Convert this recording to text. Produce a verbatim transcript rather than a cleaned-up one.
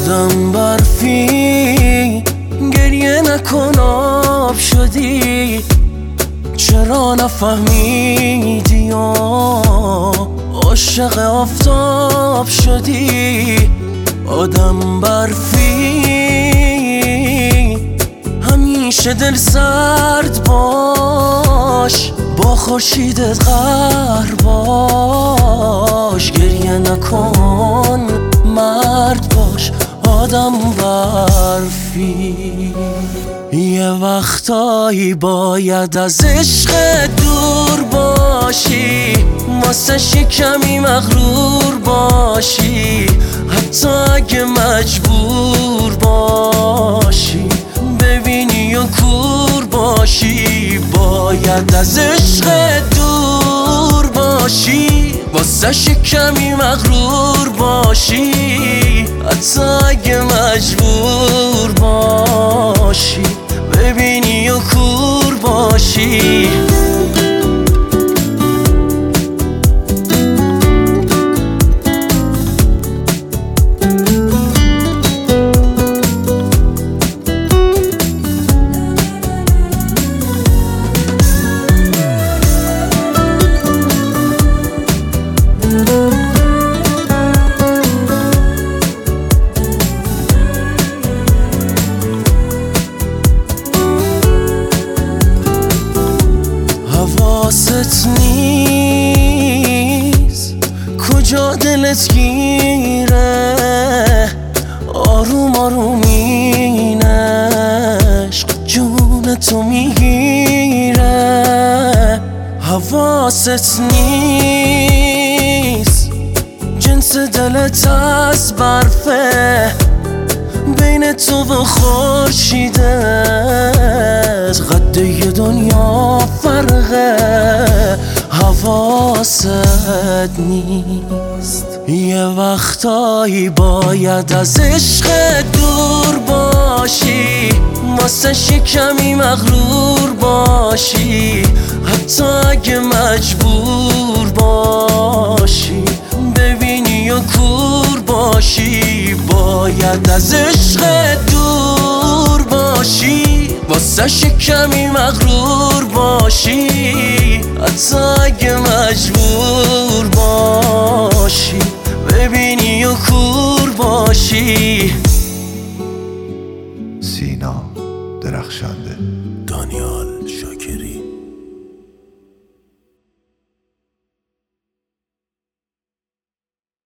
آدم برفی گریه نکن آب شدی، چرا نفهمیدی یا عاشق آفتاب شدی؟ آدم برفی همیشه دل سرد باش، با خورشیدت قهر باش، گریه نکن مرد باش. آدم برفی یه وقتایی باید از عشق دور باشی، واسه کمی مغرور باشی، حتی اگه مجبور باشی ببینی و کور باشی. باید از عشق دور باشی، واسه کمی مغرور باشی، حتی اگه مجبور باشی ببینی و کور باشی. حواست نیست کجا دلت گیره، آروم آروم این عشق جون تو میگیره. حواست نیست جنس دلت از برفه، بین تو و خورشیدت قد یه دنیا فرقه. حواست نیست یه وقتایی باید از عشق دور باشی، واسه کمی مغرور باشی، حتی اگه مجبور باشی ببینی و کور باشی. باید از عشق دور باشی، واسه کمی مغرور باشی، حتی اگه مجبور باشی ببینی و کور باشی. سینا درخشنده. دانیال شاکری.